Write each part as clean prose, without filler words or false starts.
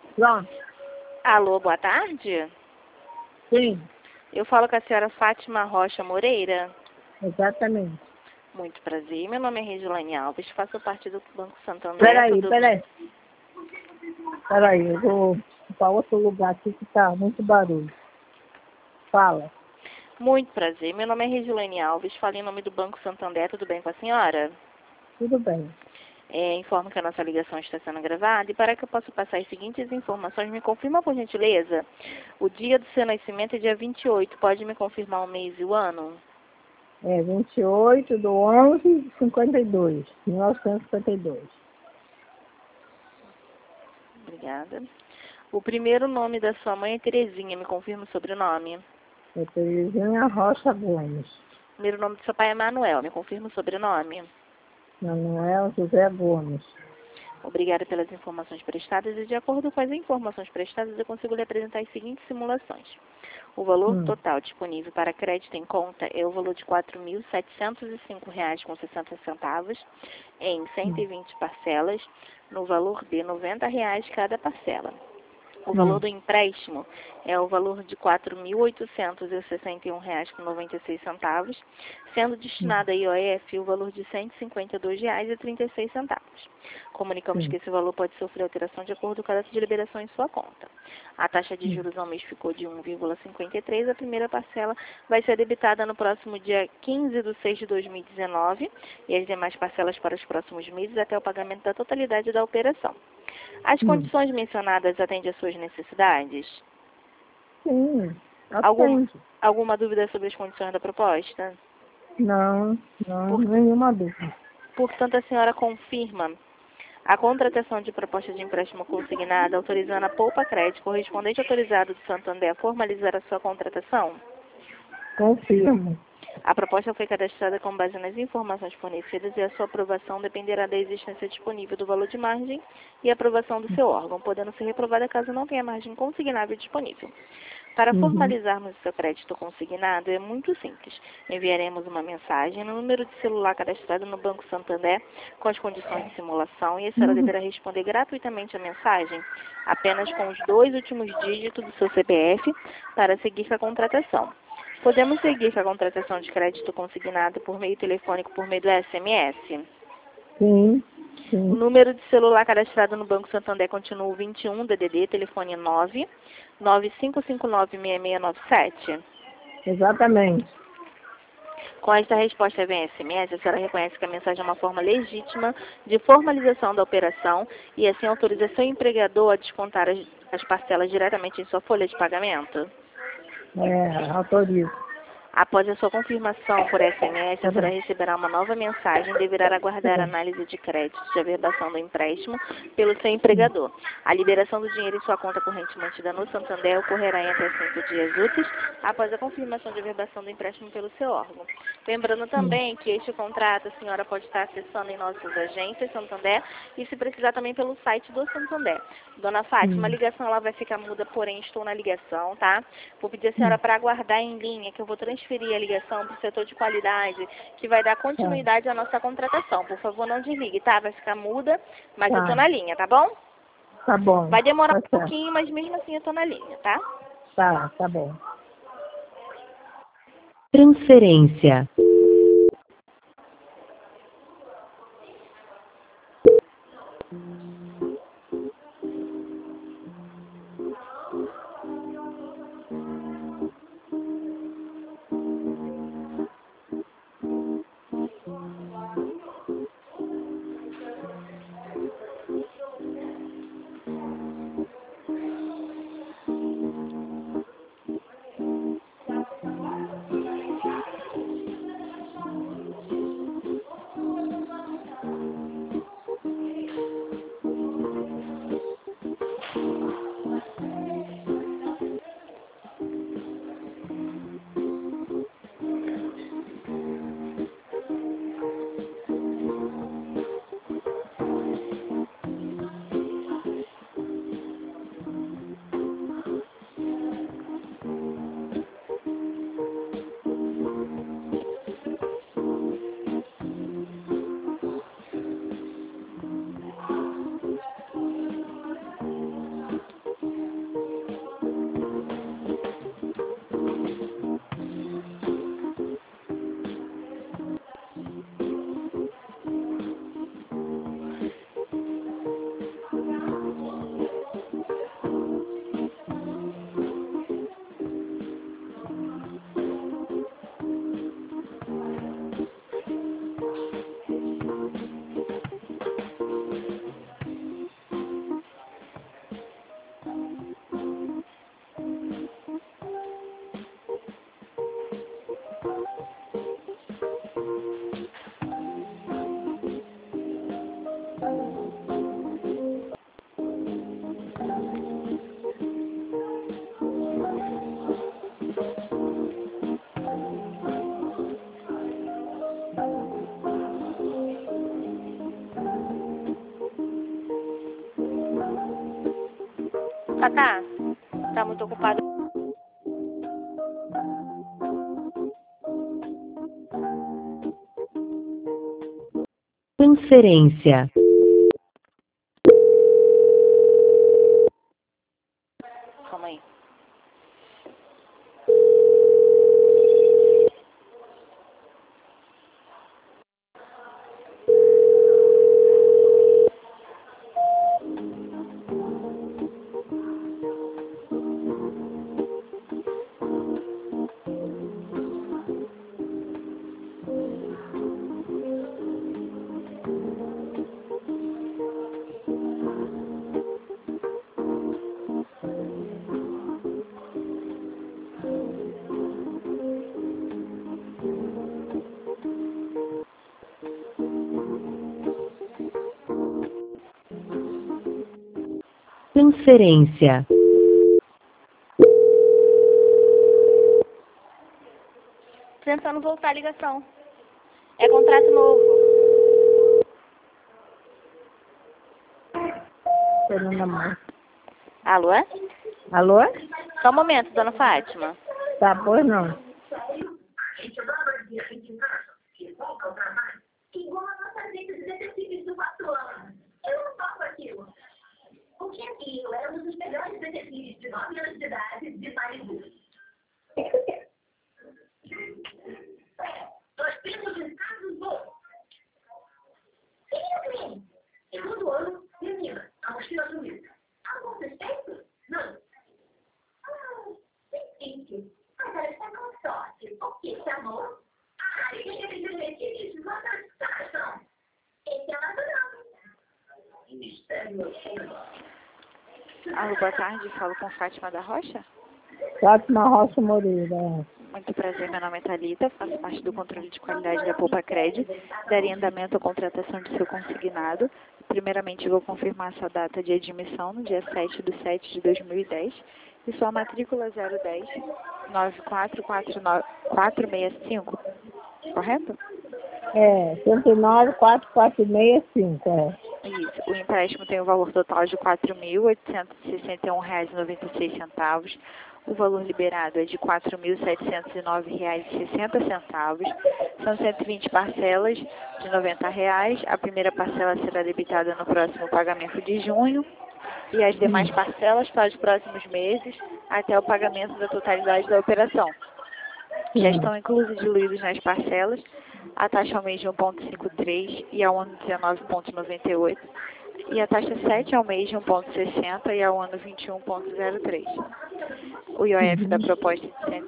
Pronto. Alô, boa tarde. Sim, Eu falo com a senhora Fátima Rocha Moreira. exatamente. Muito prazer. Meu nome é Regiane Alves, faço parte do Banco Santander. Peraí. Peraí, eu vou para outro lugar aqui que tá muito barulho. Fala. Muito prazer. Meu nome é Regiane Alves, falo em nome do Banco Santander. Tudo bem com a senhora? Tudo bem. Informo que a nossa ligação está sendo gravada e para que eu possa passar as seguintes informações, me confirma, por gentileza, o dia do seu nascimento é dia 28. Pode me confirmar o mês e o ano? É 28 de 11 de 52, 1952. Obrigada. O primeiro nome da sua mãe é Terezinha. Me confirma o sobrenome. É Terezinha Rocha Gomes. O primeiro nome do seu pai é Manuel. Me confirma o sobrenome. Manuel José Gomes. Obrigada pelas informações prestadas e, de acordo com as informações prestadas, eu consigo lhe apresentar as seguintes simulações. O valor total disponível para crédito em conta é o valor de R$ 4.705,60 em 120 parcelas, no valor de R$ 90 cada parcela. O valor do empréstimo é o valor de R$ 4.861,96, sendo destinado a IOF o valor de R$ 152,36. Comunicamos que esse valor pode sofrer alteração de acordo com a data de liberação em sua conta. A taxa de juros ao mês ficou de 1,53. A primeira parcela vai ser debitada no próximo dia 15 de 6 de 2019 e as demais parcelas para os próximos meses até o pagamento da totalidade da operação. As condições mencionadas atendem às suas necessidades? Sim, Alguma, atende. alguma dúvida sobre as condições da proposta? Não, nenhuma dúvida. Portanto, a senhora confirma a contratação de proposta de empréstimo consignada, autorizando a Poupa Crédito, correspondente autorizado do Santander, a formalizar a sua contratação? Confirmo. A proposta foi cadastrada com base nas informações fornecidas e a sua aprovação dependerá da existência disponível do valor de margem e aprovação do seu órgão, podendo ser reprovada caso não tenha margem consignável disponível. Para formalizarmos o seu crédito consignado é muito simples. Enviaremos uma mensagem no número de celular cadastrado no Banco Santander com as condições de simulação e a senhora deverá responder gratuitamente a mensagem apenas com os 2 últimos dígitos do seu CPF para seguir com a contratação. Podemos seguir com a contratação de crédito consignado por meio telefônico por meio do SMS? Sim. O número de celular cadastrado no Banco Santander continua o 21 DDD, telefone 995596697. Exatamente. Com esta resposta via SMS, a senhora reconhece que a mensagem é uma forma legítima de formalização da operação e assim autoriza seu empregador a descontar as parcelas diretamente em sua folha de pagamento? Autorizo. Após a sua confirmação por SMS, a senhora receberá uma nova mensagem e deverá aguardar a análise de crédito de averbação do empréstimo pelo seu empregador. A liberação do dinheiro em sua conta corrente mantida no Santander ocorrerá em até 5 dias úteis após a confirmação de averbação do empréstimo pelo seu órgão. Lembrando também que este contrato a senhora pode estar acessando em nossas agências Santander e, se precisar, também pelo site do Santander. Dona Fátima, a ligação ela vai ficar muda, porém estou na ligação, tá? Vou pedir a senhora para aguardar em linha, que eu vou transferir a ligação para o setor de qualidade, que vai dar continuidade à nossa contratação. Por favor, não desligue, tá? Vai ficar muda, mas eu tô na linha, tá bom? Tá bom. Vai demorar um pouquinho, mas mesmo assim eu tô na linha, tá? Tá bom. Transferência. Tatá, tá muito ocupado. Transferência. Calma aí. Transferência. Tentando voltar a ligação. É contrato novo. Fernanda Mãe. Alô? Alô? Só um momento, dona Fátima. Tá, pois não. Igual a nossa agência de detetives do 4 anos. Eu não toco aquilo. O que aquilo? Éramos os melhores detetives de 9 anos de idade de Malibu. Nós temos em casos bons. Quem é o crime? Segundo ano, menina, a mochila sumiu. Algum suspeito? Não. Difícil. Mas ela está com sorte. Por que chamou? E quem é que detetives são? Esse é natural. Mistério. Alô, boa tarde. Falo com Fátima da Rocha. Fátima Rocha Moreira. Muito prazer, meu nome é Thalita, faço parte do controle de qualidade da Poupa Cred. Daria andamento à contratação de seu consignado. Primeiramente, vou confirmar sua data de admissão no dia 7/7/2010 e sua matrícula 010 9449465, correto? É, 109.4465, é. Isso. O empréstimo tem o valor total de R$ 4.861,96. O valor liberado é de R$ 4.709,60. São 120 parcelas de R$ 90. A primeira parcela será debitada no próximo pagamento de junho e as demais parcelas para os próximos meses até o pagamento da totalidade da operação. Já estão inclusos e diluídos nas parcelas a taxa ao mês de 1,53 e ao ano 19,98 e a taxa 7 ao mês de 1,60 e ao ano 21,03. O IOF da proposta é de R$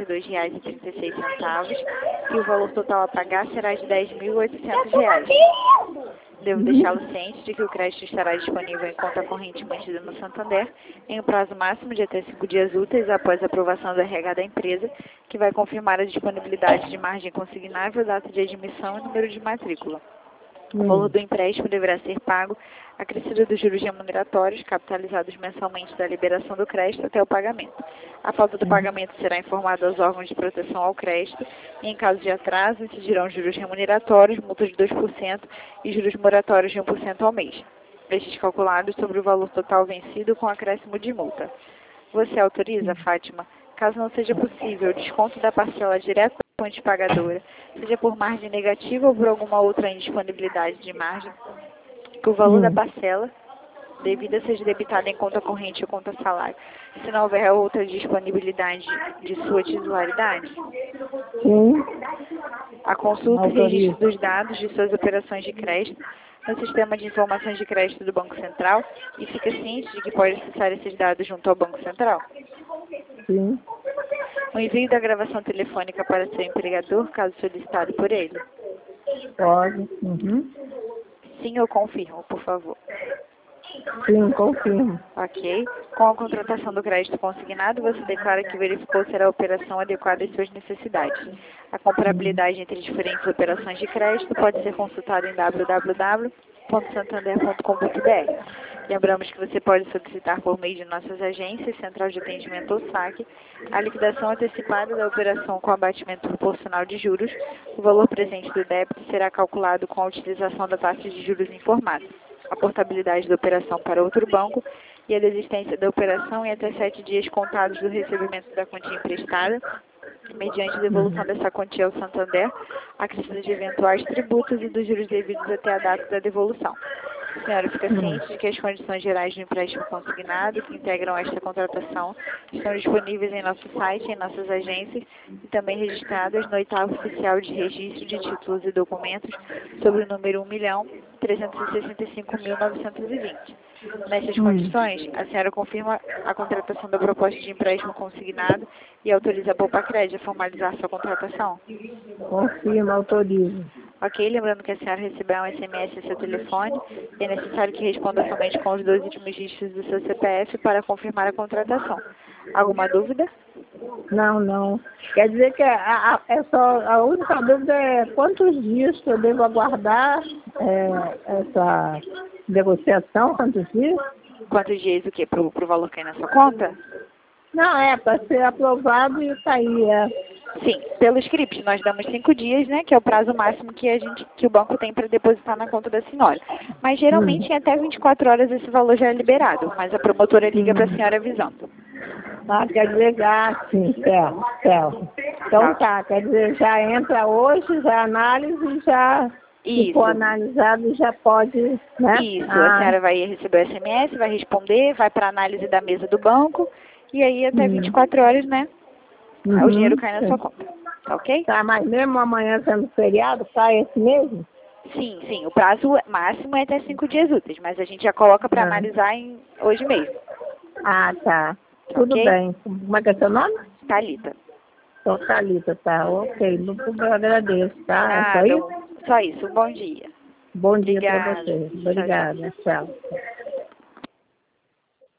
152,36 e o valor total a pagar será de R$ 10.800. Devo deixá-lo ciente de que o crédito estará disponível em conta corrente mantida no Santander em um prazo máximo de até 5 dias úteis após a aprovação do RH da empresa, que vai confirmar a disponibilidade de margem consignável, data de admissão e número de matrícula. O valor do empréstimo deverá ser pago acrescido dos juros remuneratórios capitalizados mensalmente da liberação do crédito até o pagamento. A falta do pagamento será informada aos órgãos de proteção ao crédito e, em caso de atraso, incidirão juros remuneratórios, multas de 2% e juros moratórios de 1% ao mês. Estes calculados sobre o valor total vencido com acréscimo de multa. Você autoriza, Fátima, caso não seja possível o desconto da parcela direto da fonte pagadora, seja por margem negativa ou por alguma outra indisponibilidade de margem, que o valor da parcela devida seja debitada em conta corrente ou conta salário, se não houver outra disponibilidade de sua titularidade? Sim. A consulta e Autorizo. registro dos dados de suas operações de crédito no Sistema de Informações de Crédito do Banco Central e fica ciente de que pode acessar esses dados junto ao Banco Central? Sim. O envio da gravação telefônica para seu empregador, caso solicitado por ele? Pode. Sim, eu confirmo, por favor. Sim, confirmo. Ok. Com a contratação do crédito consignado, você declara que verificou ser a operação adequada às suas necessidades. A comparabilidade entre diferentes operações de crédito pode ser consultada em www.santander.com.br. Lembramos que você pode solicitar por meio de nossas agências, Central de Atendimento ou SAC, a liquidação antecipada da operação com abatimento proporcional de juros. O valor presente do débito será calculado com a utilização da taxa de juros informada. A portabilidade da operação para outro banco e a desistência da operação em até 7 dias contados do recebimento da quantia emprestada, mediante devolução dessa quantia ao Santander, acrescido de eventuais tributos e dos juros devidos até a data da devolução. A senhora fica ciente de que as condições gerais do empréstimo consignado que integram esta contratação estão disponíveis em nosso site, em nossas agências e também registradas no 8º Oficial de Registro de Títulos e Documentos sobre o número 1.365.920. Nessas condições, a senhora confirma a contratação da proposta de empréstimo consignado e autoriza a Poupa-Crédito a formalizar sua contratação? Confirma, autorizo. Ok, lembrando que a senhora receberá um SMS em seu telefone e é necessário que responda somente com os 2 últimos dígitos do seu CPF para confirmar a contratação. Alguma dúvida? Não, não. Quer dizer que a única dúvida é quantos dias que eu devo aguardar essa negociação, quantos dias? Quantos dias o quê? Pro valor cair na sua conta? Não, para ser aprovado e sair, Sim, pelo script nós damos 5 dias, né, que é o prazo máximo que o banco tem para depositar na conta da senhora. Mas geralmente em até 24 horas esse valor já é liberado, mas a promotora liga para a senhora avisando. Ah, quer dizer, sim, certo. Então tá, quer dizer, já entra hoje, já análise, já se for analisado, já pode, né? Isso, a senhora vai receber o SMS, vai responder, vai para análise da mesa do banco, e aí até 24 horas, né, o dinheiro cai na sua conta, tá ok? Tá, mas mesmo amanhã sendo feriado, cai esse mesmo? Sim, o prazo máximo é até 5 dias úteis, mas a gente já coloca para analisar hoje mesmo. Ah, tá. Tudo bem. Como é que é seu nome? Thalita. Então, Thalita, tá, ok. Eu agradeço, tá? Nada, só isso. Bom dia. Bom dia para você. Obrigada. Tchau.